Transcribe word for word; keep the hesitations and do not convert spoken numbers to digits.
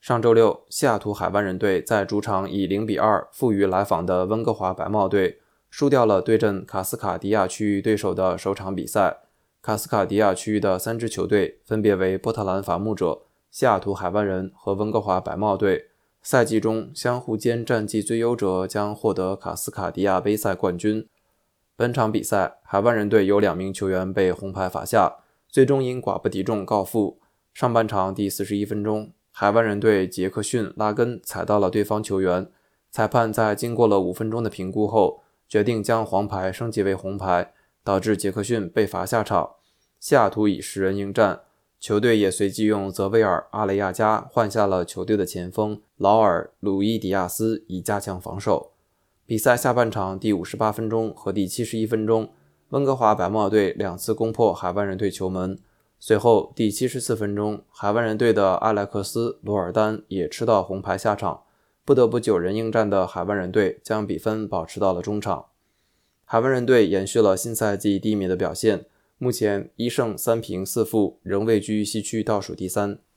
上周六，西雅图海湾人队在主场以零比二负于来访的温哥华白帽队，输掉了对阵卡斯卡迪亚区域对手的首场比赛。卡斯卡迪亚区域的三支球队分别为波特兰伐木者、西雅图海湾人和温哥华白帽队。赛季中相互间战绩最优者将获得卡斯卡迪亚杯赛冠军。本场比赛，海湾人队有两名球员被红牌罚下，最终因寡不敌众告负。上半场第四十一分钟，海湾人队杰克逊拉根踩到了对方球员，裁判在经过了五分钟的评估后，决定将黄牌升级为红牌，导致杰克逊被罚下场。西雅图以十人应战，球队也随即用泽维尔·阿雷亚加换下了球队的前锋劳尔·鲁伊迪亚斯，以加强防守。比赛下半场第五十八分钟和第七十一分钟，温哥华白帽队两次攻破海湾人队球门。随后第七十四分钟，海湾人队的阿莱克斯·罗尔丹也吃到红牌下场，不得不九人应战的海湾人队将比分保持到了中场。海湾人队延续了新赛季低迷的表现，目前一胜三平四负，仍位居西区倒数第三。